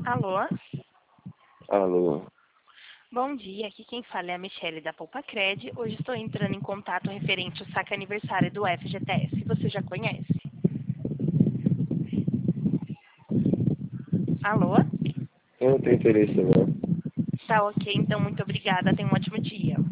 Alô? Alô, Bom dia, aqui quem fala é a Michelle da Poupa-Cred. Hoje estou entrando em contato referente ao saque aniversário do FGTS. Você já conhece? Alô? eu não tenho interesse não. Tá ok, então muito obrigada. Tenha um ótimo dia.